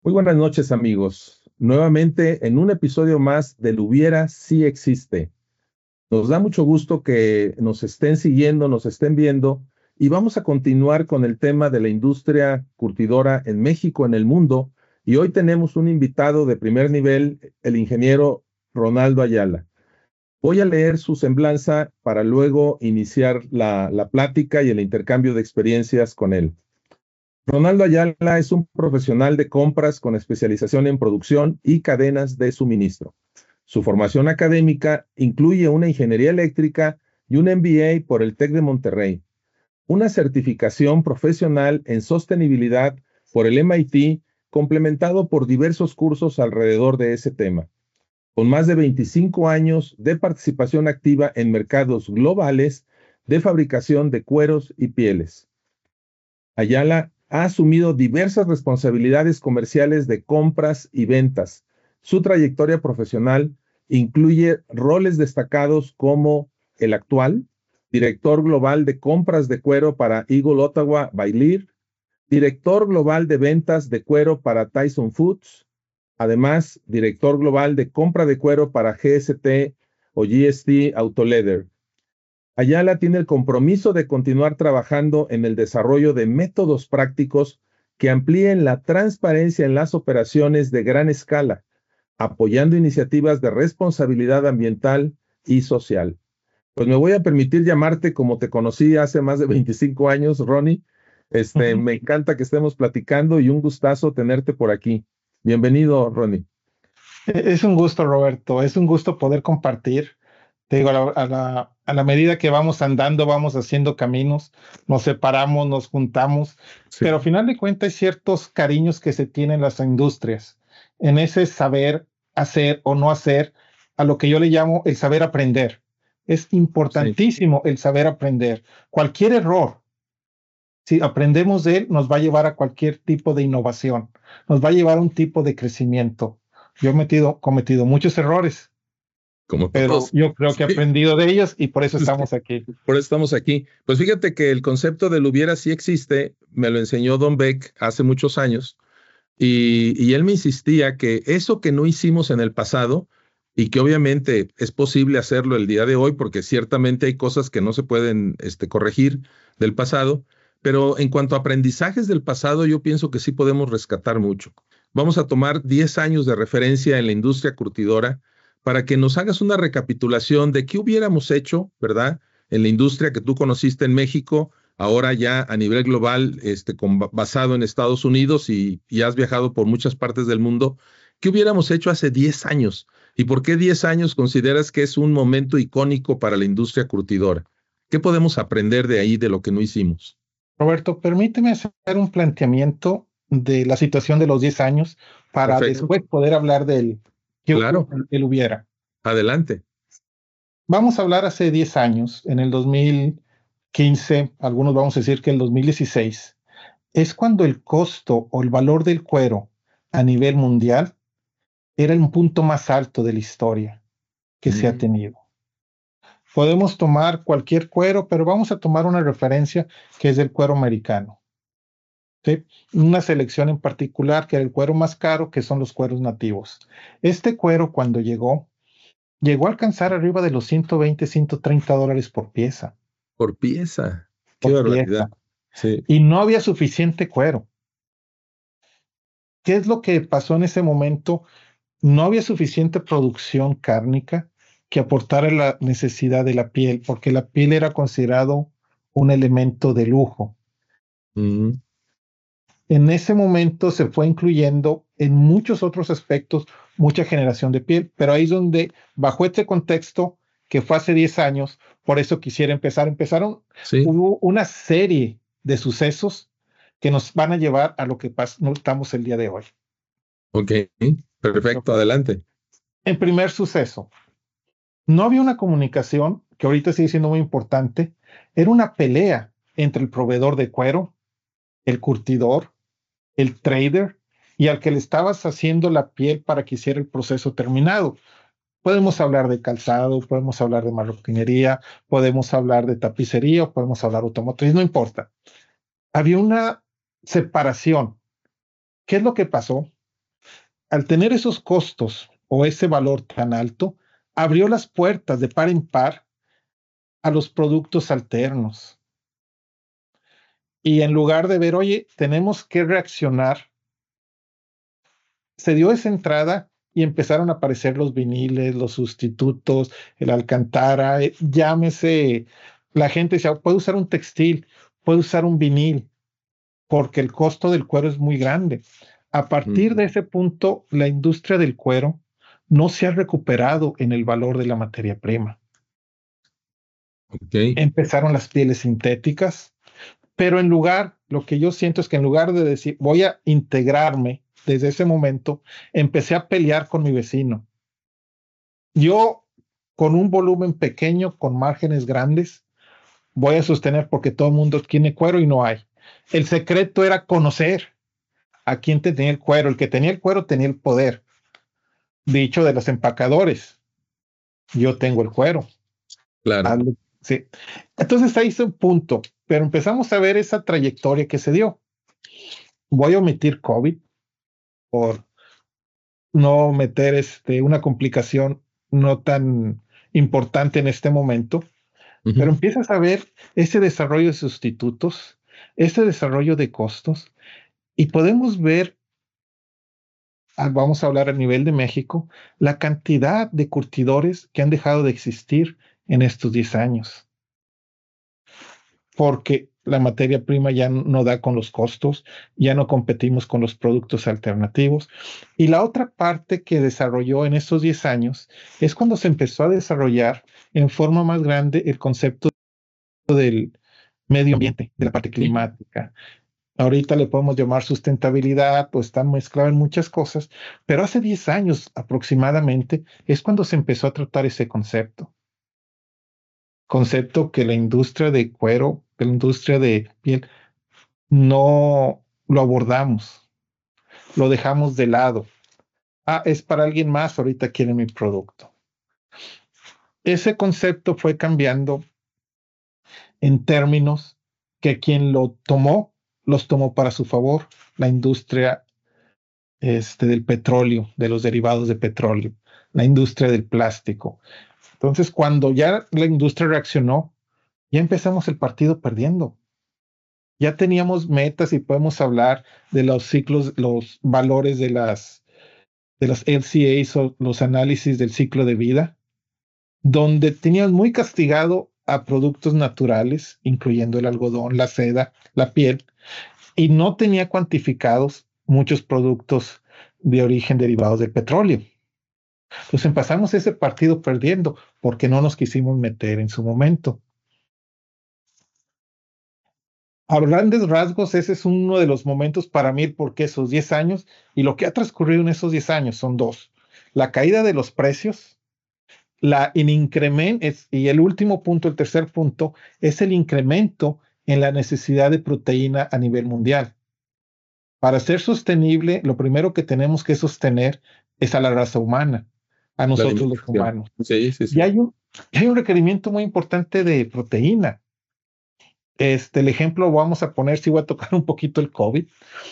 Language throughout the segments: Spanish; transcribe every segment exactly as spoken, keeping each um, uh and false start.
Muy buenas noches, amigos. Nuevamente en un episodio más del Hubiera sí existe. Nos da mucho gusto que nos estén siguiendo, nos estén viendo y vamos a continuar con el tema de la industria curtidora en México, en el mundo. Y hoy tenemos un invitado de primer nivel, el ingeniero Ronaldo Ayala. Voy a leer su semblanza para luego iniciar la, la plática y el intercambio de experiencias con él. Ronaldo Ayala es un profesional de compras con especialización en producción y cadenas de suministro. Su formación académica incluye una ingeniería eléctrica y un M B A por el TEC de Monterrey, una certificación profesional en sostenibilidad por el M I T, complementado por diversos cursos alrededor de ese tema, con más de veinticinco años de participación activa en mercados globales de fabricación de cueros y pieles. Ayala ha asumido diversas responsabilidades comerciales de compras y ventas. Su trayectoria profesional incluye roles destacados como el actual, director global de compras de cuero para Eagle Ottawa by Lear, director global de ventas de cuero para Tyson Foods, además, director global de compra de cuero para G S T o G S T Autoleather. Ayala tiene el compromiso de continuar trabajando en el desarrollo de métodos prácticos que amplíen la transparencia en las operaciones de gran escala, apoyando iniciativas de responsabilidad ambiental y social. Pues me voy a permitir llamarte como te conocí hace más de veinticinco años, Ronnie. Este, me encanta que estemos platicando y un gustazo tenerte por aquí. Bienvenido, Ronnie. Es un gusto, Roberto, es un gusto poder compartir. Te digo, a la, a la, a la medida que vamos andando, vamos haciendo caminos, nos separamos, nos juntamos, Sí. pero al final de cuentas hay ciertos cariños que se tienen en las industrias, en ese saber hacer o no hacer, a lo que yo le llamo el saber aprender. Es importantísimo sí. el saber aprender. Cualquier error, si aprendemos de él, nos va a llevar a cualquier tipo de innovación, nos va a llevar a un tipo de crecimiento. Yo he metido, cometido muchos errores, Como pero todos. yo creo que he Sí. aprendido de ellos y por eso estamos aquí. Por eso estamos aquí. Pues fíjate que el concepto del hubiera sí existe, me lo enseñó Don Beck hace muchos años, y, y él me insistía que eso que no hicimos en el pasado, y que obviamente es posible hacerlo el día de hoy, porque ciertamente hay cosas que no se pueden este, corregir del pasado, pero en cuanto a aprendizajes del pasado, yo pienso que sí podemos rescatar mucho. Vamos a tomar diez años de referencia en la industria curtidora para que nos hagas una recapitulación de qué hubiéramos hecho, ¿verdad? En la industria que tú conociste en México, ahora ya a nivel global, este, con, basado en Estados Unidos y, y has viajado por muchas partes del mundo, ¿qué hubiéramos hecho hace diez años? ¿Y por qué diez años consideras que es un momento icónico para la industria curtidora? ¿Qué podemos aprender de ahí, de lo que no hicimos? Roberto, permíteme hacer un planteamiento de la situación de los diez años para Perfecto. después poder hablar del que Claro. él hubiera. Adelante. Vamos a hablar hace diez años, en el dos mil quince, algunos vamos a decir que el dos mil dieciséis, es cuando el costo o el valor del cuero a nivel mundial era el punto más alto de la historia que mm. se ha tenido. Podemos tomar cualquier cuero, pero vamos a tomar una referencia que es del cuero americano. ¿Sí? Una selección en particular que era el cuero más caro, que son los cueros nativos. Este cuero, cuando llegó, llegó a alcanzar arriba de los ciento veinte, ciento treinta dólares por pieza. Por pieza. Qué por barbaridad. Pieza. Sí. Y no había suficiente cuero. ¿Qué es lo que pasó en ese momento? No había suficiente producción cárnica que aportara la necesidad de la piel, porque la piel era considerado un elemento de lujo. Mm. En ese momento se fue incluyendo en muchos otros aspectos mucha generación de piel, pero ahí es donde, bajo este contexto, que fue hace diez años, por eso quisiera empezar, empezaron, sí. hubo una serie de sucesos que nos van a llevar a lo que no estamos el día de hoy. Ok, perfecto, adelante. El primer suceso, no había una comunicación, que ahorita sigue siendo muy importante, era una pelea entre el proveedor de cuero, el curtidor, el trader y al que le estabas haciendo la piel para que hiciera el proceso terminado. Podemos hablar de calzado, podemos hablar de marroquinería, podemos hablar de tapicería, o podemos hablar de automotriz, no importa. Había una separación. ¿Qué es lo que pasó? al tener esos costos o ese valor tan alto, abrió las puertas de par en par a los productos alternos. Y en lugar de ver, oye, tenemos que reaccionar, se dio esa entrada y empezaron a aparecer los viniles, los sustitutos, el alcantara, eh, llámese, la gente decía, puede usar un textil, puede usar un vinil, porque el costo del cuero es muy grande. A partir de ese punto, la industria del cuero no se ha recuperado en el valor de la materia prima. Okay. Empezaron las pieles sintéticas, pero en lugar, lo que yo siento es que en lugar de decir, voy a integrarme, desde ese momento, empecé a pelear con mi vecino. Yo, con un volumen pequeño, con márgenes grandes, voy a sostener porque todo el mundo tiene cuero y no hay. El secreto era conocer a quién tenía el cuero. El que tenía el cuero tenía el poder. Dicho de los empacadores, yo tengo el cuero. Claro. Hazlo. Sí. Entonces ahí es un punto, pero empezamos a ver esa trayectoria que se dio. Voy a omitir COVID por no meter este, una complicación no tan importante en este momento, uh-huh. Pero empiezas a ver ese desarrollo de sustitutos, ese desarrollo de costos, y podemos ver, vamos a hablar a nivel de México, la cantidad de curtidores que han dejado de existir en estos diez años. Porque la materia prima ya no da con los costos, ya no competimos con los productos alternativos. Y la otra parte que desarrolló en estos diez años es cuando se empezó a desarrollar en forma más grande el concepto del medio ambiente, de la parte climática. Ahorita le podemos llamar sustentabilidad, pues está mezclado en muchas cosas, pero hace diez años aproximadamente es cuando se empezó a tratar ese concepto. Concepto que la industria de cuero, que la industria de piel, no lo abordamos, lo dejamos de lado. Ah, es para alguien más, ahorita quiere mi producto. Ese concepto fue cambiando en términos que quien lo tomó, los tomó para su favor, la industria este, del petróleo, de los derivados de petróleo, la industria del plástico. Entonces, cuando ya la industria reaccionó, ya empezamos el partido perdiendo. Ya teníamos metas y podemos hablar de los ciclos, los valores de las, de las L C As o los análisis del ciclo de vida, donde teníamos muy castigado a productos naturales, incluyendo el algodón, la seda, la piel, y no tenía cuantificados muchos productos de origen derivados del petróleo. Entonces empezamos ese partido perdiendo porque no nos quisimos meter en su momento. A grandes rasgos, ese es uno de los momentos para mí porque esos diez años y lo que ha transcurrido en esos diez años son dos. La caída de los precios, la el incremento, y el último punto, el tercer punto, es el incremento en la necesidad de proteína a nivel mundial. Para ser sostenible, lo primero que tenemos que sostener es a la raza humana, a nosotros los humanos. Sí, sí, sí. Y hay un, hay un requerimiento muy importante de proteína. Este, el ejemplo vamos a poner, si voy a tocar un poquito el COVID,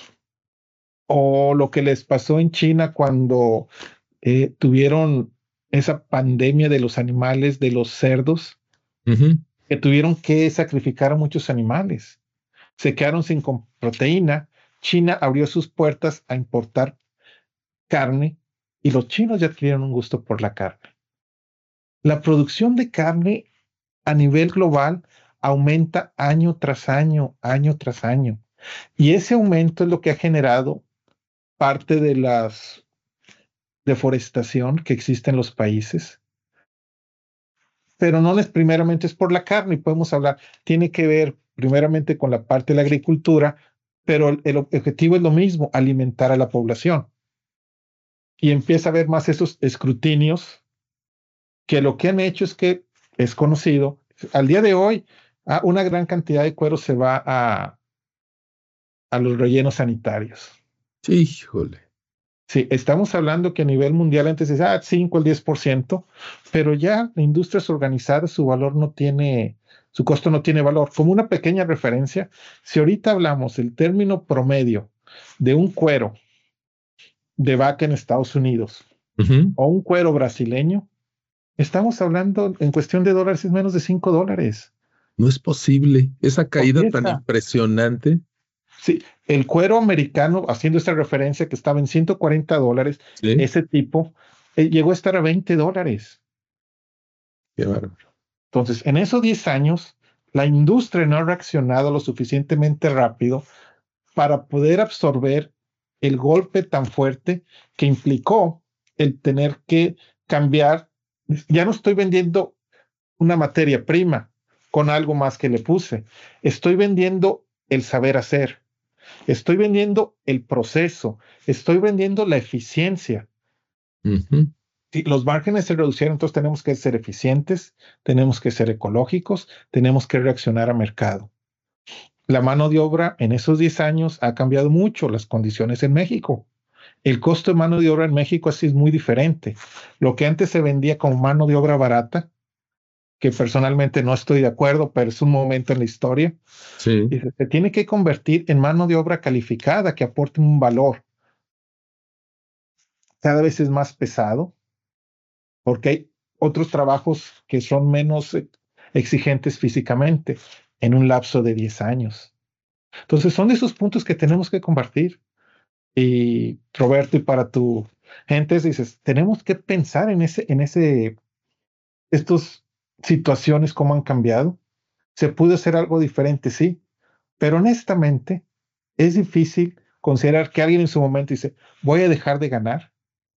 o lo que les pasó en China cuando eh, tuvieron esa pandemia de los animales, de los cerdos, uh-huh. que tuvieron que sacrificar a muchos animales. Se quedaron sin proteína. China abrió sus puertas a importar carne y los chinos ya adquirieron un gusto por la carne. La producción de carne a nivel global aumenta año tras año, año tras año. Y ese aumento es lo que ha generado parte de la deforestación que existe en los países. Pero no es primeramente es por la carne, y podemos hablar, tiene que ver primeramente con la parte de la agricultura, pero el, el objetivo es lo mismo, alimentar a la población. Y empieza a haber más esos escrutinios que lo que han hecho es que es conocido, al día de hoy, ah, una gran cantidad de cuero se va a, a los rellenos sanitarios. Sí, híjole. Sí, estamos hablando que a nivel mundial antes es ah, cinco al diez por ciento, pero ya la industria es organizada, su valor no tiene, su costo no tiene valor. Como una pequeña referencia, si ahorita hablamos el término promedio de un cuero de vaca en Estados Unidos Uh-huh. o un cuero brasileño, estamos hablando en cuestión de dólares, es menos de cinco dólares. No es posible. Esa Por caída tan pieza. impresionante. Sí, el cuero americano, haciendo esta referencia que estaba en ciento cuarenta dólares, Sí. ese tipo eh, llegó a estar a veinte dólares. Qué bárbaro. Entonces, en esos diez años, la industria no ha reaccionado lo suficientemente rápido para poder absorber el golpe tan fuerte que implicó el tener que cambiar. Ya no estoy vendiendo una materia prima con algo más que le puse. Estoy vendiendo el saber hacer. Estoy vendiendo el proceso. Estoy vendiendo la eficiencia. Uh-huh. Si los márgenes se reducieron, entonces tenemos que ser eficientes, tenemos que ser ecológicos, tenemos que reaccionar a mercado. La mano de obra en esos diez años ha cambiado mucho las condiciones en México. El costo de mano de obra en México así es muy diferente. Lo que antes se vendía como mano de obra barata, que personalmente no estoy de acuerdo, pero es un momento en la historia, Sí. y se, se tiene que convertir en mano de obra calificada que aporte un valor. Cada vez es más pesado, porque hay otros trabajos que son menos exigentes físicamente en un lapso de diez años. Entonces son de esos puntos que tenemos que compartir. Y Roberto, y para tu gente, dices, tenemos que pensar en ese, en ese, estas situaciones, cómo han cambiado. Se pudo hacer algo diferente, sí, pero honestamente es difícil considerar que alguien en su momento dice, voy a dejar de ganar.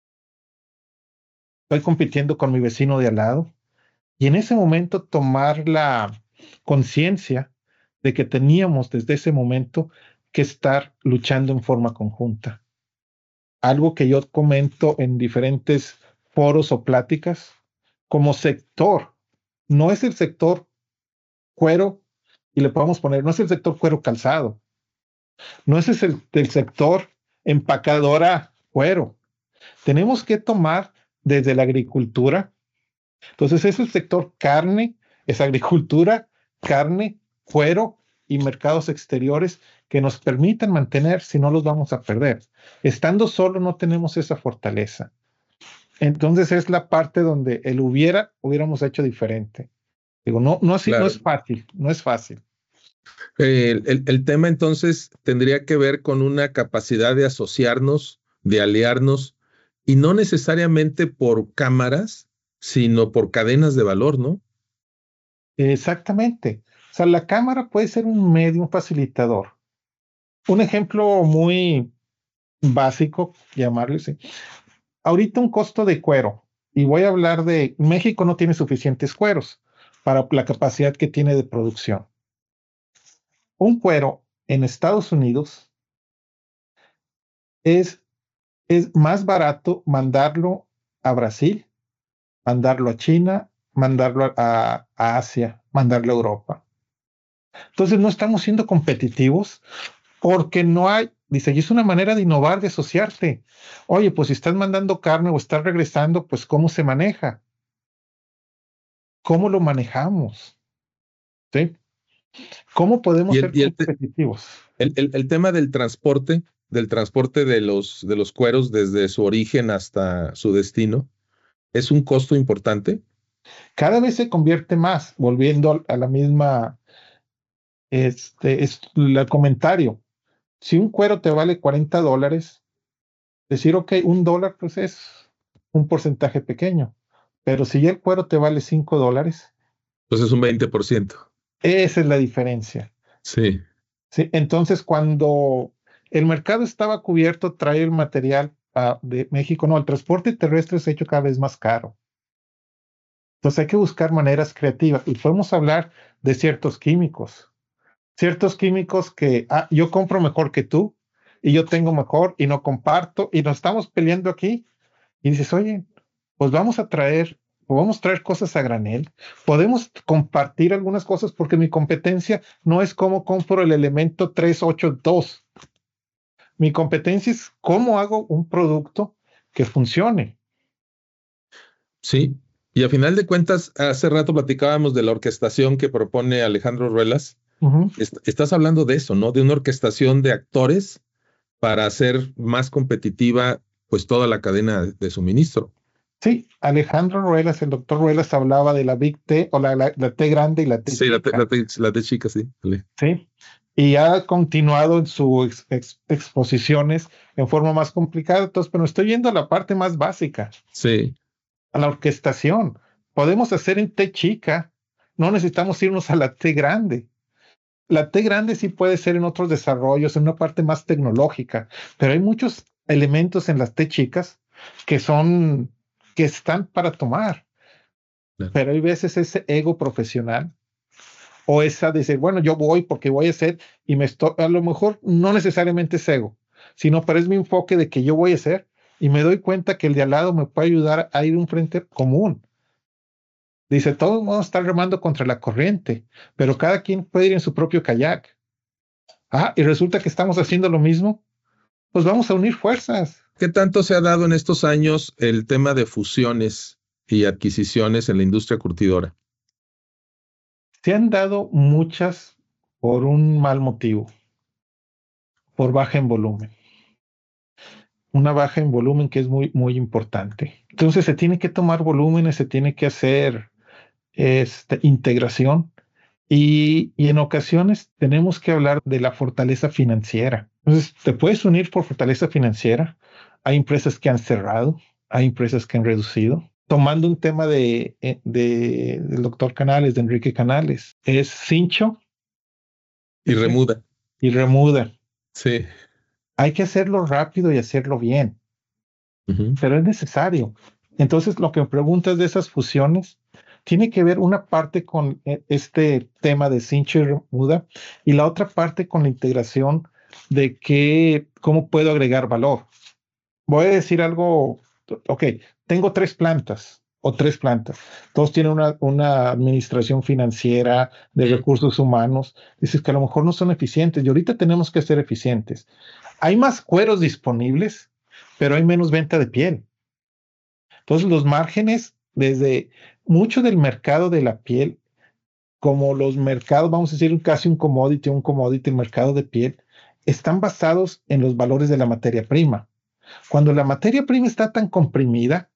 Estoy compitiendo con mi vecino de al lado. Y en ese momento tomar la conciencia de que teníamos desde ese momento que estar luchando en forma conjunta. Algo que yo comento en diferentes foros o pláticas, como sector, no es el sector cuero, y le podemos poner, no es el sector cuero calzado, no es el, el sector empacadora cuero. Tenemos que tomar desde la agricultura. Entonces es el sector carne, es agricultura, carne, cuero y mercados exteriores que nos permitan mantener, si no los vamos a perder. Estando solo no tenemos esa fortaleza. Entonces es la parte donde el hubiera, hubiéramos hecho diferente. Digo, no, no, así, Claro. no es fácil, no es fácil. El, el, el tema entonces tendría que ver con una capacidad de asociarnos, de aliarnos, y no necesariamente por cámaras, sino por cadenas de valor, ¿no? Exactamente. O sea, la cámara puede ser un medio, un facilitador. Un ejemplo muy básico, llamarlo así. Ahorita un costo de cuero, y voy a hablar de México no tiene suficientes cueros para la capacidad que tiene de producción. Un cuero en Estados Unidos es, es más barato mandarlo a Brasil, mandarlo a China, mandarlo a, a Asia, mandarlo a Europa. Entonces no estamos siendo competitivos porque no hay, dice, y es una manera de innovar, de asociarte. Oye, pues si estás mandando carne o estás regresando, pues ¿cómo se maneja? ¿Cómo lo manejamos? ¿Sí? ¿Cómo podemos Y el, ser y el, te- competitivos? el, el- el tema del transporte, del transporte de los, de los cueros desde su origen hasta su destino, ¿es un costo importante? Cada vez se convierte más, volviendo a la misma, este, es el comentario. Si un cuero te vale cuarenta dólares, decir, ok, un dólar, pues es un porcentaje pequeño. Pero si ya el cuero te vale cinco dólares, Pues es un veinte por ciento. esa es la diferencia. Sí. ¿Sí? Entonces, cuando el mercado estaba cubierto, traer el material uh, de México, no, el transporte terrestre se ha hecho cada vez más caro. Entonces hay que buscar maneras creativas y podemos hablar de ciertos químicos, ciertos químicos que ah, yo compro mejor que tú y yo tengo mejor y no comparto y nos estamos peleando aquí y dices, oye, pues vamos a traer, podemos traer cosas a granel, podemos compartir algunas cosas porque mi competencia no es cómo compro el elemento tres ocho dos. Mi competencia es cómo hago un producto que funcione. Sí, y a final de cuentas, hace rato platicábamos de la orquestación que propone Alejandro Ruelas. Uh-huh. Est estás hablando de eso, ¿no? De una orquestación de actores para hacer más competitiva pues toda la cadena de, de suministro. Sí, Alejandro Ruelas, el doctor Ruelas hablaba de la Big T o la, la, la T grande y la T Sí, la T, chica. la T, la T chica, sí. Vale. Sí, y ha continuado en sus ex, ex, exposiciones en forma más complicada. Entonces, pero estoy yendo a la parte más básica, Sí. a la orquestación. Podemos hacer en T chica, no necesitamos irnos a la T grande. La T grande sí puede ser en otros desarrollos, en una parte más tecnológica, pero hay muchos elementos en las T chicas que son, que están para tomar. Claro. Pero hay veces ese ego profesional o esa de decir, bueno, yo voy porque voy a hacer y me estoy, a lo mejor no necesariamente es ego, sino pero es mi enfoque de que yo voy a hacer y me doy cuenta que el de al lado me puede ayudar a ir a un frente común. Dice, todos vamos a estar remando contra la corriente, pero cada quien puede ir en su propio kayak. Ah, y resulta que estamos haciendo lo mismo, pues vamos a unir fuerzas. ¿Qué tanto se ha dado en estos años el tema de fusiones y adquisiciones en la industria curtidora? Se han dado muchas por un mal motivo, por baja en volumen. Una baja en volumen que es muy, muy importante. Entonces se tiene que tomar volúmenes, se tiene que hacer este, integración y, y en ocasiones tenemos que hablar de la fortaleza financiera. Entonces te puedes unir por fortaleza financiera. Hay empresas que han cerrado, hay empresas que han reducido. Tomando un tema de, de, del doctor Canales, de Enrique Canales, es Cincho Y remuda. y remuda. Sí. Hay que hacerlo rápido y hacerlo bien, uh-huh. pero es necesario. Entonces, lo que me preguntas de esas fusiones tiene que ver una parte con este tema de Cincho y remuda y la otra parte con la integración de que, cómo puedo agregar valor. Voy a decir algo, ok, tengo tres plantas o tres plantas, todos tienen una, una administración financiera de recursos humanos, dices que a lo mejor no son eficientes y ahorita tenemos que ser eficientes. Hay más cueros disponibles, pero hay menos venta de piel. Entonces los márgenes desde mucho del mercado de la piel, como los mercados, vamos a decir casi un commodity, un commodity, el mercado de piel, están basados en los valores de la materia prima. Cuando la materia prima está tan comprimida,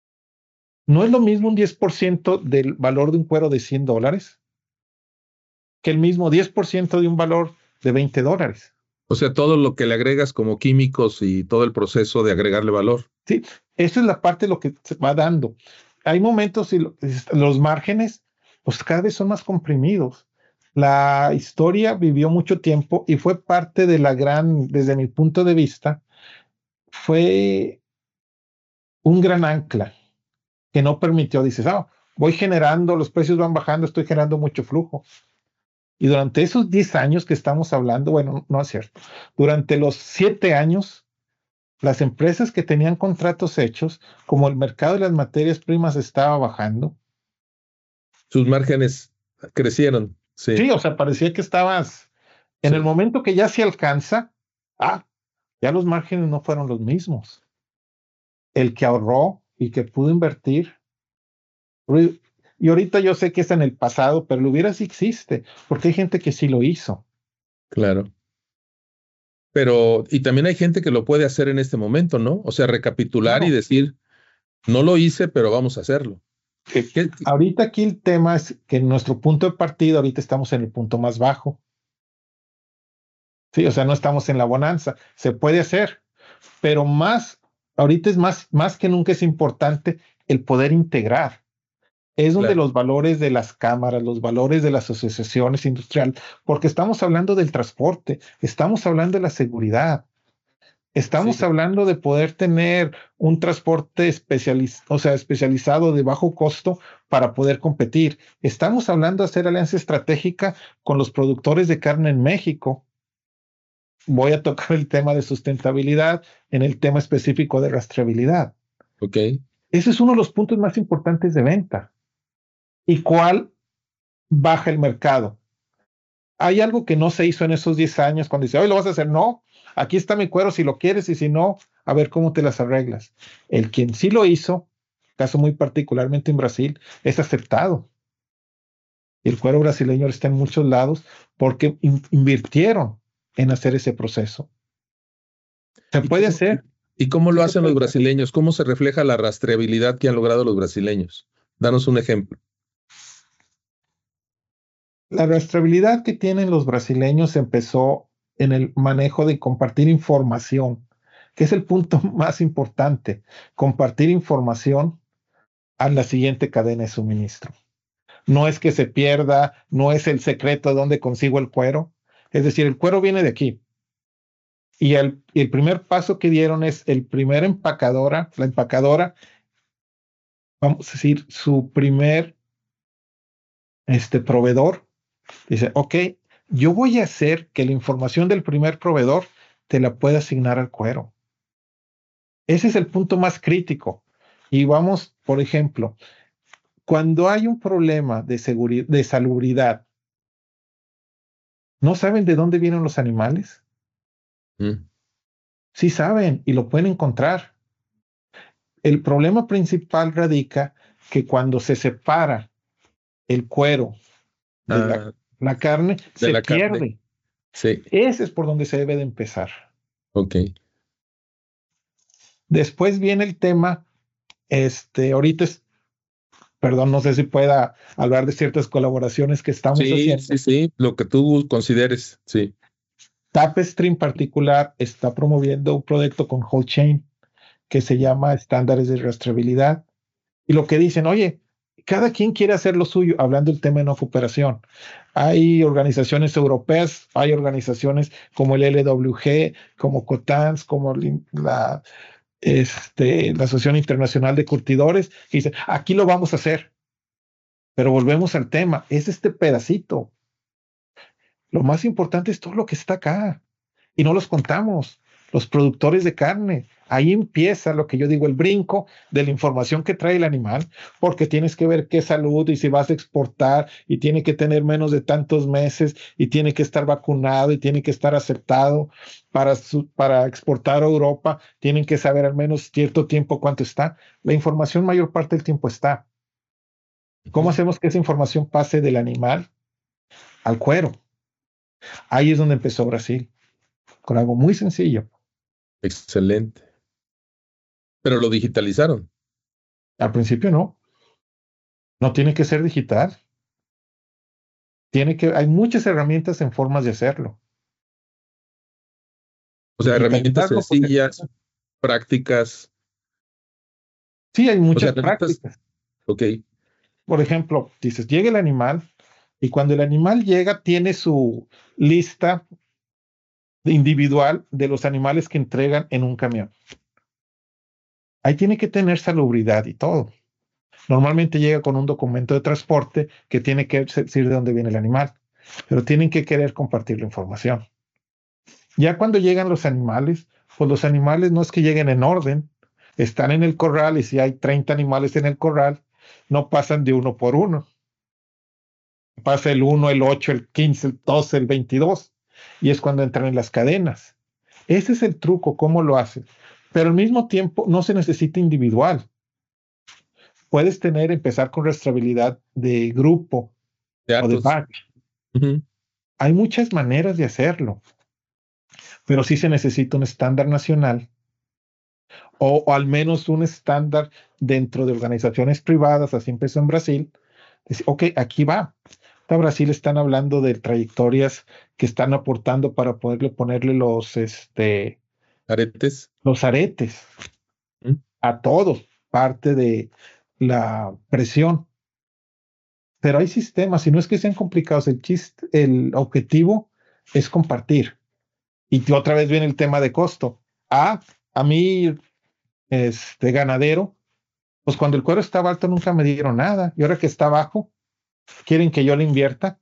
no es lo mismo un diez por ciento del valor de un cuero de cien dólares que el mismo diez por ciento de un valor de veinte dólares. O sea, todo lo que le agregas como químicos y todo el proceso de agregarle valor. Sí, esa es la parte de lo que se va dando. Hay momentos y los márgenes, pues cada vez son más comprimidos. La historia vivió mucho tiempo y fue parte de la gran, desde mi punto de vista, fue un gran ancla que no permitió, dices, ah, voy generando, los precios van bajando, estoy generando mucho flujo. Y durante esos diez años que estamos hablando, bueno, no es cierto, durante los siete años, las empresas que tenían contratos hechos, como el mercado de las materias primas estaba bajando. Sus márgenes crecieron. Sí, sí o sea, parecía que estabas, en sí. el momento que ya se alcanza, ah, ya los márgenes no fueron los mismos. El que ahorró y que pudo invertir, y ahorita yo sé que es en el pasado, pero lo hubiera sí existe, porque hay gente que sí lo hizo. Claro. Pero, y también hay gente que lo puede hacer en este momento, ¿no? O sea, recapitular claro. y decir, no lo hice, pero vamos a hacerlo. ¿Qué, qué? Ahorita aquí el tema es que en nuestro punto de partida, ahorita estamos en el punto más bajo. Sí, o sea, no estamos en la bonanza. Se puede hacer, pero más, ahorita es más, más que nunca es importante el poder integrar. Es donde claro. los valores de las cámaras, los valores de las asociaciones industriales, porque estamos hablando del transporte, estamos hablando de la seguridad, estamos sí. hablando de poder tener un transporte especializ o sea, especializado de bajo costo para poder competir. Estamos hablando de hacer alianza estratégica con los productores de carne en México. Voy a tocar el tema de sustentabilidad en el tema específico de rastreabilidad. Ok. Ese es uno de los puntos más importantes de venta. ¿Y cuál baja el mercado? Hay algo que no se hizo en esos diez años cuando dice, hoy lo vas a hacer. No, aquí está mi cuero si lo quieres y si no, a ver cómo te las arreglas. El quien sí lo hizo, caso muy particularmente en Brasil, es aceptado. El cuero brasileño está en muchos lados porque in invirtieron en hacer ese proceso. Se puede hacer, ¿Y cómo lo Sí se hacen los puede. brasileños? ¿Cómo se refleja la rastreabilidad que han logrado los brasileños? Danos un ejemplo. La rastreabilidad que tienen los brasileños empezó en el manejo de compartir información, que es el punto más importante, compartir información a la siguiente cadena de suministro. No es que se pierda, no es el secreto de dónde consigo el cuero. Es decir, el cuero viene de aquí. Y el, el primer paso que dieron es el primer empacadora, la empacadora, vamos a decir, su primer este, proveedor, dice, ok, yo voy a hacer que la información del primer proveedor te la pueda asignar al cuero. Ese es el punto más crítico. Y vamos, por ejemplo, cuando hay un problema de seguridad, de salubridad, ¿no saben de dónde vienen los animales? Mm. Sí saben y lo pueden encontrar. El problema principal radica que cuando se separa el cuero de la, Ah, la carne, de se la carne. pierde. Sí, Ese es por donde se debe de empezar. ok. Después viene el tema, este, ahorita es, perdón, no sé si pueda hablar de ciertas colaboraciones que estamos Sí, haciendo. sí, sí, lo que tú consideres, sí. Tapestry en particular está promoviendo un proyecto con Whole que se llama Estándares de Rastreabilidad. Y lo que dicen, oye, cada quien quiere hacer lo suyo, hablando del tema de no cooperación. Hay organizaciones europeas, hay organizaciones como el L W G, como COTANS, como la, este, la Asociación Internacional de Curtidores, que dicen, aquí lo vamos a hacer. Pero volvemos al tema, es este pedacito. Lo más importante es todo lo que está acá. Y no los contamos. Los productores de carne. Ahí empieza lo que yo digo, el brinco de la información que trae el animal, porque tienes que ver qué salud y si vas a exportar y tiene que tener menos de tantos meses y tiene que estar vacunado y tiene que estar aceptado para, su, para exportar a Europa. Tienen que saber al menos cierto tiempo cuánto está. La información mayor parte del tiempo está. ¿Cómo hacemos que esa información pase del animal al cuero? Ahí es donde empezó Brasil, con algo muy sencillo. Excelente. Pero lo digitalizaron. Al principio no, no tiene que ser digital. Tiene que, hay muchas herramientas en formas de hacerlo. O sea, herramientas Digitalizarlo porque sencillas, prácticas. sí hay O sea, muchas herramientas, prácticas. ok. Por ejemplo, dices, llega el animal y cuando el animal llega tiene su lista individual de los animales que entregan en un camión. Ahí tiene que tener salubridad y todo. Normalmente llega con un documento de transporte que tiene que decir de dónde viene el animal, pero tienen que querer compartir la información. Ya cuando llegan los animales, pues los animales no es que lleguen en orden, están en el corral y si hay treinta animales en el corral, no pasan de uno por uno. Pasa el uno, el ocho, el quince, el doce, el veintidós y es cuando entran en las cadenas. Ese es el truco, cómo lo hacen. Pero al mismo tiempo no se necesita individual. Puedes tener, empezar con rastreabilidad de grupo o de Datos. batch. Ujú. Hay muchas maneras de hacerlo, pero sí se necesita un estándar nacional o, o al menos un estándar dentro de organizaciones privadas, así empezó en Brasil. Dice, ok, aquí va. En Brasil están hablando de trayectorias que están aportando para poderle ponerle los, este, Aretes. los aretes ¿Mm? a todos, parte de la presión. Pero hay sistemas, y no es que sean complicados, el chiste, el objetivo es compartir. Y otra vez viene el tema de costo. Ah, a mí, este ganadero, pues cuando el cuero estaba alto nunca me dieron nada. Y ahora que está bajo, quieren que yo le invierta.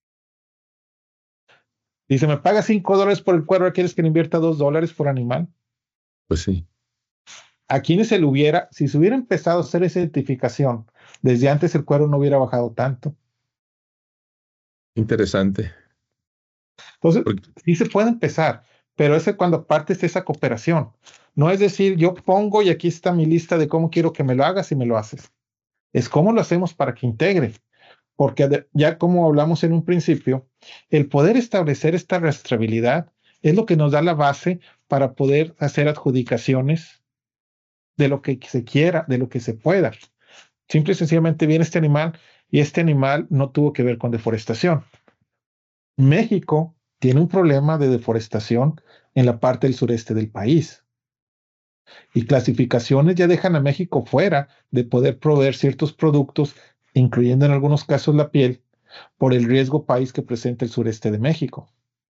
Dice, me paga cinco dólares por el cuero, ahora quieres que le invierta dos dólares por animal. Pues sí. ¿A quién se le hubiera, si se hubiera empezado a hacer esa identificación, desde antes el cuero no hubiera bajado tanto? Interesante. Entonces, Porque, sí se puede empezar, pero es cuando partes de esa cooperación. No es decir, yo pongo y aquí está mi lista de cómo quiero que me lo hagas y me lo haces. Es cómo lo hacemos para que integre. Porque ya como hablamos en un principio, el poder establecer esta rastreabilidad es lo que nos da la base para poder hacer adjudicaciones de lo que se quiera, de lo que se pueda. Simple y sencillamente viene este animal y este animal no tuvo que ver con deforestación. México tiene un problema de deforestación en la parte del sureste del país. Y clasificaciones ya dejan a México fuera de poder proveer ciertos productos, incluyendo en algunos casos la piel, por el riesgo país que presenta el sureste de México.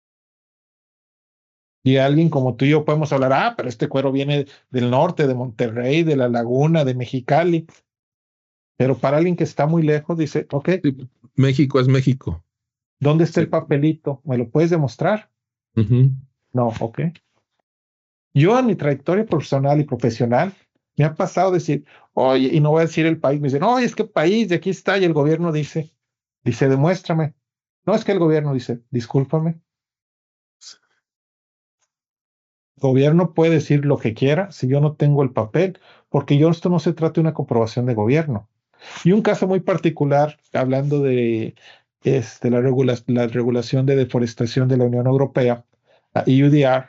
Y alguien como tú y yo podemos hablar, ah, pero este cuero viene del norte, de Monterrey, de La Laguna, de Mexicali. Pero para alguien que está muy lejos, dice, ok, Sí, México es México. ¿dónde está Sí. el papelito? ¿Me lo puedes demostrar? Uh-huh. No, ok. Yo en mi trayectoria personal y profesional me ha pasado decir, oye, y no voy a decir el país, me dicen, oye, es que país, de aquí está, y el gobierno dice, dice, demuéstrame. No, es que el gobierno dice, discúlpame. El gobierno puede decir lo que quiera si yo no tengo el papel, porque yo esto no se trata de una comprobación de gobierno. Y un caso muy particular, hablando de este, la, regula la regulación de deforestación de la Unión Europea, a E U D R,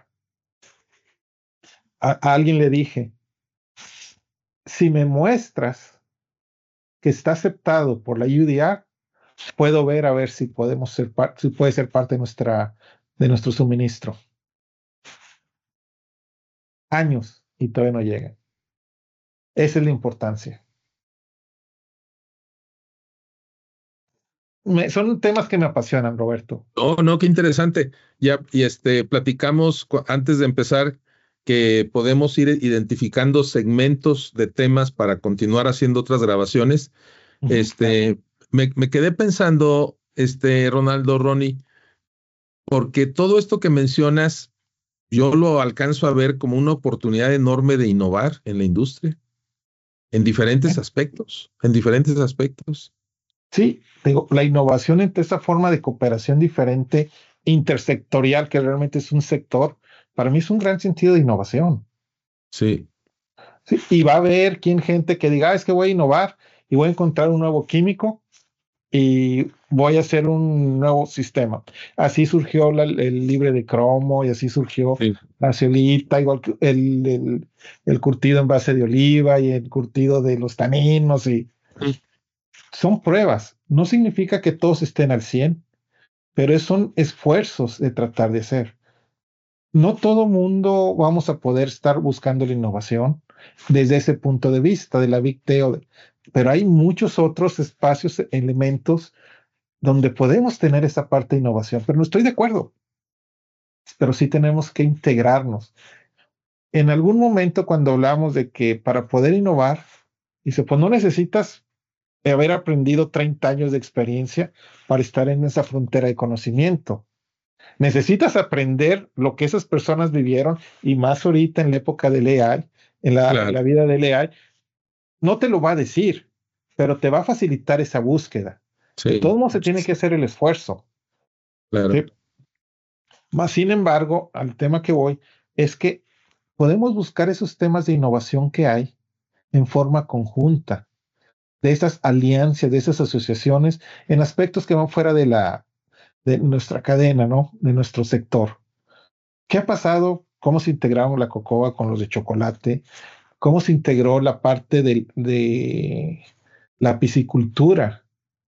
a, a alguien le dije, si me muestras que está aceptado por la E U D R, puedo ver a ver si podemos ser si puede ser parte de nuestra de nuestro suministro. Años y todavía no llega. Esa es la importancia. Me, son temas que me apasionan, Roberto. Oh, no, qué interesante. Ya, y este, platicamos antes de empezar que podemos ir identificando segmentos de temas para continuar haciendo otras grabaciones. Uh-huh. Este, me, me quedé pensando, este, Ronaldo, Ronnie, porque todo esto que mencionas, yo lo alcanzo a ver como una oportunidad enorme de innovar en la industria, en diferentes ¿Eh? aspectos, en diferentes aspectos. Sí, digo, la innovación entre esa forma de cooperación diferente, intersectorial, que realmente es un sector, para mí es un gran sentido de innovación. Sí. Sí, y va a haber quien gente que diga, ah, es que voy a innovar y voy a encontrar un nuevo químico y voy a hacer un nuevo sistema. Así surgió la, el libre de cromo y así surgió sí. la ceolita, igual que el, el, el curtido en base de oliva y el curtido de los taninos. Y sí. Son pruebas. No significa que todos estén al cien, pero son esfuerzos de tratar de hacer. No todo mundo vamos a poder estar buscando la innovación desde ese punto de vista de la Big Tech, pero hay muchos otros espacios, elementos donde podemos tener esa parte de innovación, pero no estoy de acuerdo. Pero sí tenemos que integrarnos. En algún momento cuando hablamos de que para poder innovar, dice, pues no necesitas haber aprendido treinta años de experiencia para estar en esa frontera de conocimiento. Necesitas aprender lo que esas personas vivieron y más ahorita en la época del A I, en la, claro. en la vida del A I, no te lo va a decir, pero te va a facilitar esa búsqueda. Sí. De todos modos se tiene que hacer el esfuerzo. Claro. ¿Sí? Más sin embargo, al tema que voy, es que podemos buscar esos temas de innovación que hay en forma conjunta, de esas alianzas, de esas asociaciones, en aspectos que van fuera de la de nuestra cadena, ¿no? De nuestro sector. ¿Qué ha pasado? ¿Cómo se integramos la cocoa con los de chocolate? ¿Cómo se integró la parte de, de la piscicultura?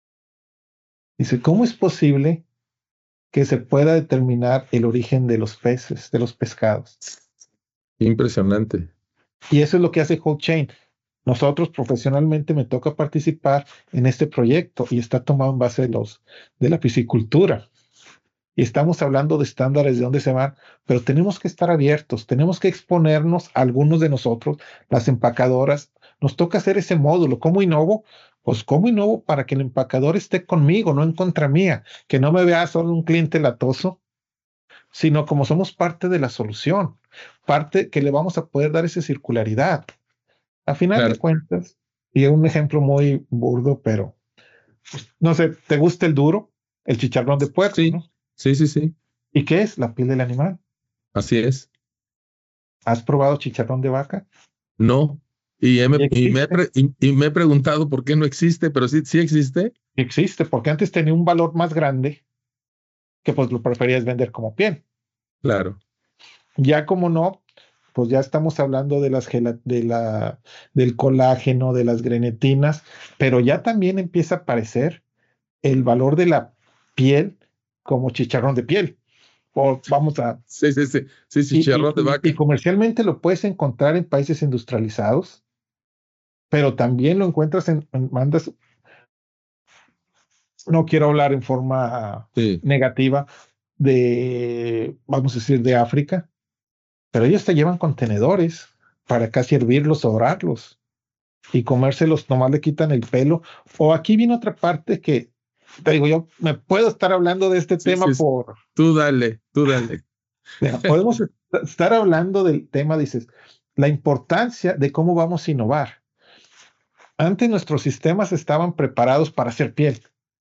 Dice, ¿cómo es posible que se pueda determinar el origen de los peces, de los pescados? Impresionante. Y eso es lo que hace Whole Chain. Nosotros profesionalmente me toca participar en este proyecto y está tomado en base de, los, de la piscicultura. Y estamos hablando de estándares de dónde se van, pero tenemos que estar abiertos, tenemos que exponernos, algunos de nosotros, las empacadoras, nos toca hacer ese módulo. ¿Cómo innovo? Pues ¿cómo innovo para que el empacador esté conmigo, no en contra mía? Que no me vea solo un cliente latoso, sino como somos parte de la solución, parte que le vamos a poder dar esa circularidad. A final claro. de cuentas, y un ejemplo muy burdo, pero pues, no sé, ¿te gusta el duro? El chicharrón de puerco, sí. ¿no? Sí, sí, sí. ¿Y qué es? La piel del animal. Así es. ¿Has probado chicharrón de vaca? No. Y, he, y, me, he pre, y, y me he preguntado por qué no existe, pero sí, sí existe. Existe, porque antes tenía un valor más grande que pues lo preferías vender como piel. Claro. Ya como no, pues ya estamos hablando de las gela- de la, del colágeno, de las grenetinas, pero ya también empieza a aparecer el valor de la piel como chicharrón de piel. O vamos a... Sí, sí, sí, sí, sí, Y, y, chicharrón de y- y vaca. comercialmente lo puedes encontrar en países industrializados, pero también lo encuentras en, en bandas, no quiero hablar en forma Sí, negativa de, vamos a decir, de África, pero ellos te llevan contenedores para acá servirlos, dorarlos y comérselos, nomás le quitan el pelo. O aquí viene otra parte que, te digo, yo me puedo estar hablando de este sí, tema sí, sí. por, Tú dale, tú dale. mira, podemos estar hablando del tema, dices, la importancia de cómo vamos a innovar. Antes nuestros sistemas estaban preparados para hacer piel,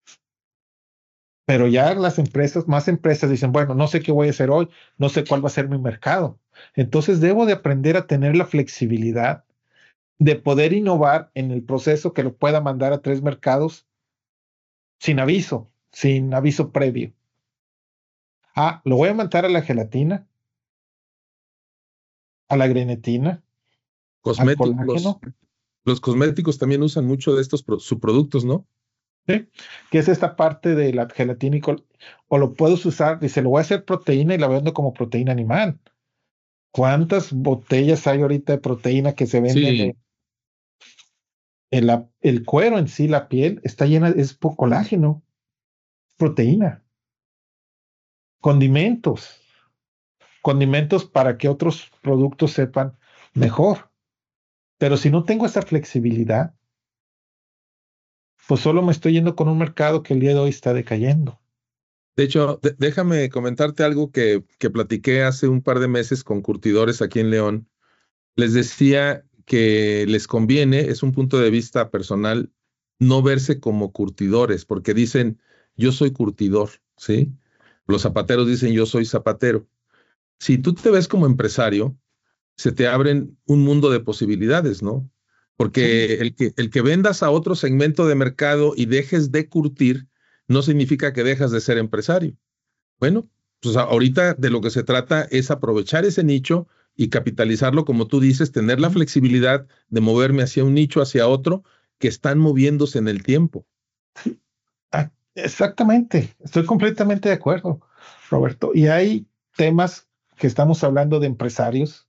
pero ya las empresas, más empresas dicen, bueno, no sé qué voy a hacer hoy, no sé cuál va a ser mi mercado. Entonces debo de aprender a tener la flexibilidad de poder innovar en el proceso que lo pueda mandar a tres mercados sin aviso, sin aviso previo. Ah, lo voy a mandar a la gelatina, a la grenetina, al Cosméticos, los, colágeno, los cosméticos también usan mucho de estos pro- subproductos, ¿no? ¿sí? Que es esta parte de la gelatina y col- o lo puedes usar, dice, lo voy a hacer proteína y la vendo como proteína animal. ¿Cuántas botellas hay ahorita de proteína que se venden? Sí, El, la- el cuero en sí, la piel, está llena, es por colágeno, proteína, condimentos, condimentos para que otros productos sepan mejor. Pero si no tengo esa flexibilidad, pues solo me estoy yendo con un mercado que el día de hoy está decayendo. de hecho, de- déjame comentarte algo que, que platiqué hace un par de meses con curtidores aquí en León. Les decía que les conviene, es un punto de vista personal, no verse como curtidores, porque dicen, yo soy curtidor, ¿sí? Los zapateros dicen, yo soy zapatero. Si tú te ves como empresario, se te abren un mundo de posibilidades, ¿no? Sí, Porque el que, el que vendas a otro segmento de mercado y dejes de curtir, no significa que dejas de ser empresario. Bueno, pues ahorita de lo que se trata es aprovechar ese nicho y capitalizarlo, como tú dices, tener la flexibilidad de moverme hacia un nicho, hacia otro, que están moviéndose en el tiempo. ah, exactamente. Estoy completamente de acuerdo, Roberto. Y hay temas que estamos hablando de empresarios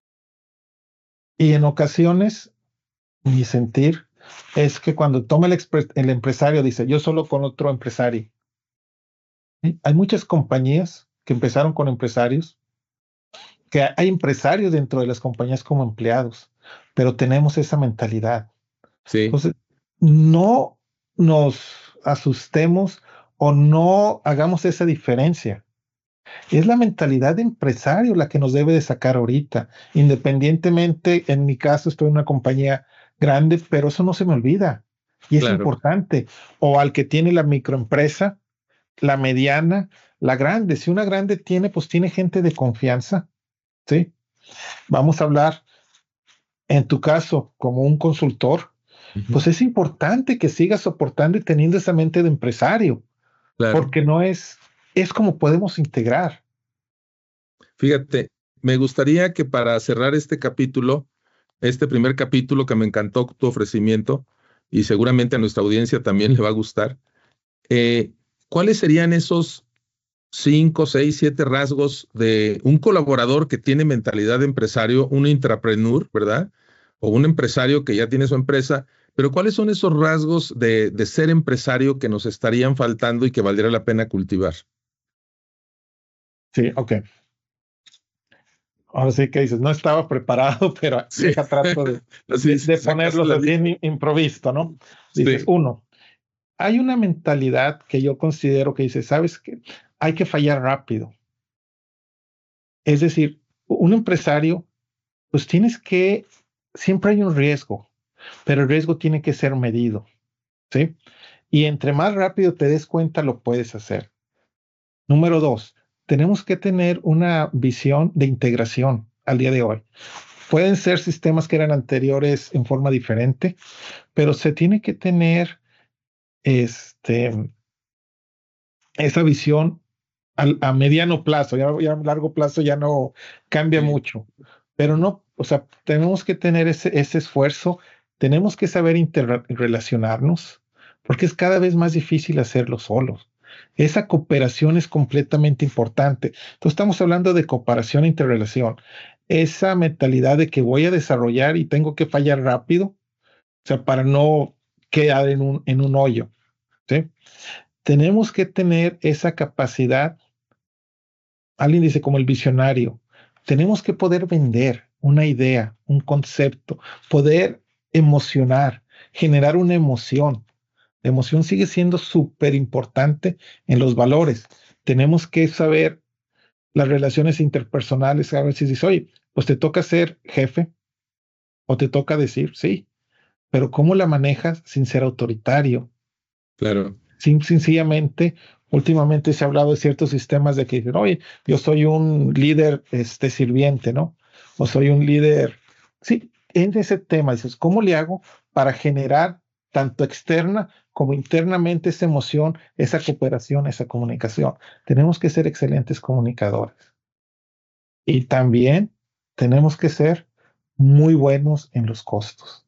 y en ocasiones mi sentir es que cuando toma el, expre- el empresario, dice, yo solo con otro empresario. ¿Sí? Hay muchas compañías que empezaron con empresarios, que hay empresarios dentro de las compañías como empleados, pero tenemos esa mentalidad. Sí, Entonces, no nos asustemos o no hagamos esa diferencia. Es la mentalidad de empresario la que nos debe de sacar ahorita, independientemente, en mi caso estoy en una compañía grande, pero eso no se me olvida y es claro. importante. O al que tiene la microempresa, la mediana, la grande. Si una grande tiene, pues tiene gente de confianza, ¿sí? Vamos a hablar, en tu caso, como un consultor, Ujú, pues es importante que sigas soportando y teniendo esa mente de empresario, claro. porque no es, es como podemos integrar. Fíjate, me gustaría que para cerrar este capítulo, este primer capítulo que me encantó tu ofrecimiento y seguramente a nuestra audiencia también le va a gustar, eh, ¿cuáles serían esos cinco, seis, siete rasgos de un colaborador que tiene mentalidad de empresario, un intrapreneur, ¿verdad? O un empresario que ya tiene su empresa, pero ¿cuáles son esos rasgos de, de ser empresario que nos estarían faltando y que valdría la pena cultivar? Sí, ok. Ahora sí que dices, no estaba preparado, pero Sí, deja trato de, así de, de sacaste ponerlos la así lista. en improviso, ¿no? Dices, Sí, uno, hay una mentalidad que yo considero que dice, ¿sabes qué? Hay que fallar rápido. Es decir, un empresario, pues tienes que, siempre hay un riesgo, pero el riesgo tiene que ser medido, ¿sí? Y entre más rápido te des cuenta, lo puedes hacer. Número dos, tenemos que tener una visión de integración al día de hoy. Pueden ser sistemas que eran anteriores en forma diferente, pero se tiene que tener este, esa visión a, a mediano plazo, ya, ya a largo plazo ya no cambia Sí. mucho. Pero no, o sea, tenemos que tener ese, ese esfuerzo, tenemos que saber interrelacionarnos, porque es cada vez más difícil hacerlo solos. Esa cooperación es completamente importante. Entonces estamos hablando de cooperación e interrelación. Esa mentalidad de que voy a desarrollar y tengo que fallar rápido, o sea, para no quedar en un, en un hoyo, ¿sí? Tenemos que tener esa capacidad, alguien dice como el visionario, tenemos que poder vender una idea, un concepto, poder emocionar, generar una emoción. La emoción sigue siendo súper importante en los valores. Tenemos que saber las relaciones interpersonales. A veces dices, oye, pues te toca ser jefe o te toca decir, sí, pero ¿cómo la manejas sin ser autoritario? Claro. Sin, sencillamente, últimamente se ha hablado de ciertos sistemas de que dicen, oye, yo soy un líder este, sirviente, ¿no? O soy un líder. Sí, en ese tema, dices, ¿cómo le hago para generar tanto externa como internamente esa emoción, esa cooperación, esa comunicación? Tenemos que ser excelentes comunicadores. Y también tenemos que ser muy buenos en los costos.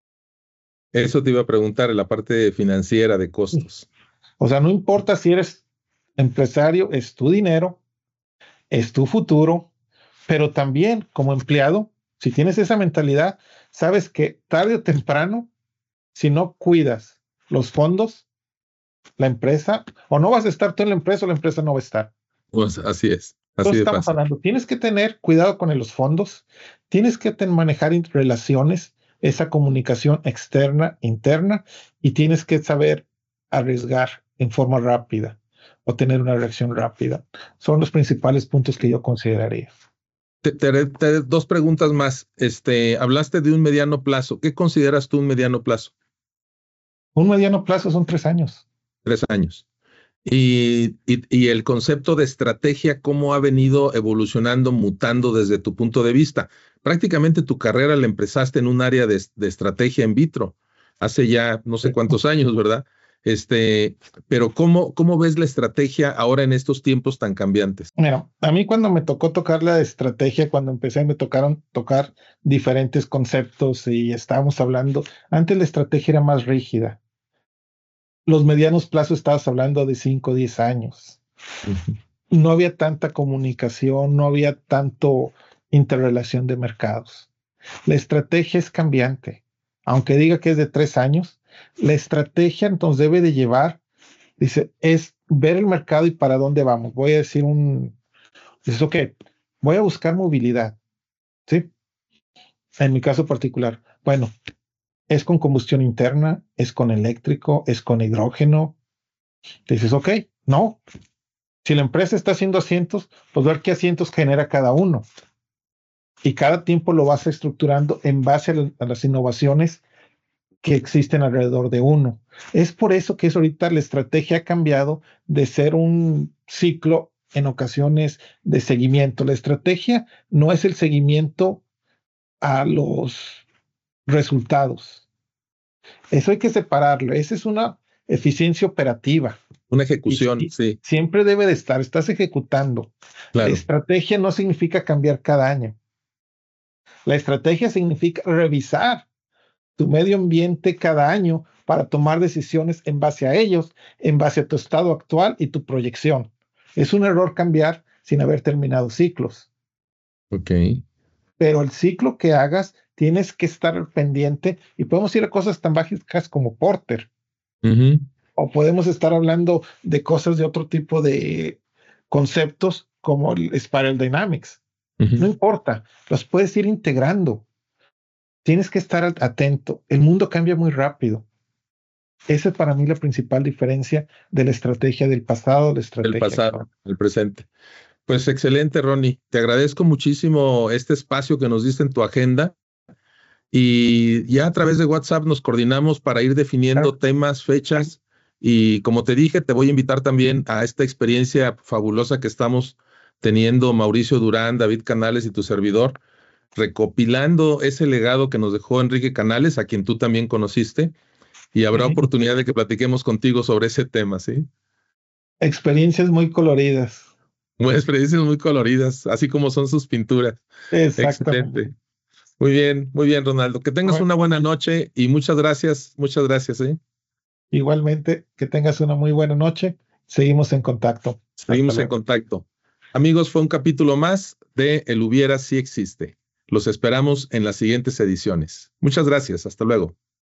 Eso te iba a preguntar, en la parte financiera de costos. O sea, no importa si eres empresario, es tu dinero, es tu futuro, pero también como empleado, si tienes esa mentalidad, sabes que tarde o temprano, si no cuidas los fondos, la empresa, o no vas a estar tú en la empresa o la empresa no va a estar. Pues así es, así Entonces de estamos fácil. hablando, tienes que tener cuidado con los fondos, tienes que ten- manejar relaciones, esa comunicación externa, interna, y tienes que saber arriesgar en forma rápida o tener una reacción rápida. Son los principales puntos que yo consideraría. Te, te haré- te haré dos preguntas más. Este, hablaste de un mediano plazo. ¿Qué consideras tú un mediano plazo? Un mediano plazo son tres años. Tres años. Y, y, y el concepto de estrategia, ¿cómo ha venido evolucionando, mutando desde tu punto de vista? Prácticamente tu carrera la empezaste en un área de, de estrategia in vitro, hace ya no sé cuántos años, ¿verdad? Este, pero ¿cómo, cómo ves la estrategia ahora en estos tiempos tan cambiantes? Mira, a mí cuando me tocó tocar la estrategia, cuando empecé me tocaron tocar diferentes conceptos y estábamos hablando, antes la estrategia era más rígida. Los medianos plazos estabas hablando de cinco o diez años. Uh-huh. No había tanta comunicación, no había tanto interrelación de mercados. La estrategia es cambiante. Aunque diga que es de tres años, la estrategia nos debe de llevar, dice, es ver el mercado y para dónde vamos. Voy a decir un, dices, ok, voy a buscar movilidad, ¿sí? En mi caso particular, bueno, es con combustión interna, es con eléctrico, es con hidrógeno. Dices, ok, no. Si la empresa está haciendo asientos, pues ver qué asientos genera cada uno. Y cada tiempo lo vas estructurando en base a, a las innovaciones que existen alrededor de uno. Es por eso que es ahorita la estrategia ha cambiado de ser un ciclo en ocasiones de seguimiento. La estrategia no es el seguimiento a los resultados. Eso hay que separarlo. Esa es una eficiencia operativa. Una Y, ejecución, y sí, siempre debe de estar, estás ejecutando. La claro. estrategia no significa cambiar cada año. La estrategia significa revisar tu medio ambiente cada año para tomar decisiones en base a ellos, en base a tu estado actual y tu proyección. Es un error cambiar sin haber terminado ciclos. Ok. Pero el ciclo que hagas tienes que estar pendiente y podemos ir a cosas tan básicas como Porter. Uh-huh. O podemos estar hablando de cosas de otro tipo de conceptos como el Spiral Dynamics. Uh-huh. No importa, los puedes ir integrando. Tienes que estar atento. El mundo cambia muy rápido. Esa es para mí la principal diferencia de la estrategia del pasado, la El estrategia pasado, actual. el presente. Pues excelente, Ronnie. Te agradezco muchísimo este espacio que nos diste en tu agenda. Y ya a través de WhatsApp nos coordinamos para ir definiendo Claro. temas, fechas. Y como te dije, te voy a invitar también a esta experiencia fabulosa que estamos teniendo Mauricio Durán, David Canales y tu servidor, recopilando ese legado que nos dejó Enrique Canales, a quien tú también conociste. Y habrá Sí. oportunidad de que platiquemos contigo sobre ese tema, ¿sí? Experiencias muy coloridas. Buenas experiencias muy coloridas, así como son sus pinturas. Exactamente. Excelente. Muy bien, muy bien, Ronaldo. Que tengas Bueno, una buena noche y muchas gracias, muchas gracias, ¿eh? igualmente, que tengas una muy buena noche. Seguimos en contacto. Hasta Seguimos en luego. contacto. Amigos, fue un capítulo más de El Hubiera Sí Existe. Los esperamos en las siguientes ediciones. Muchas gracias. Hasta luego.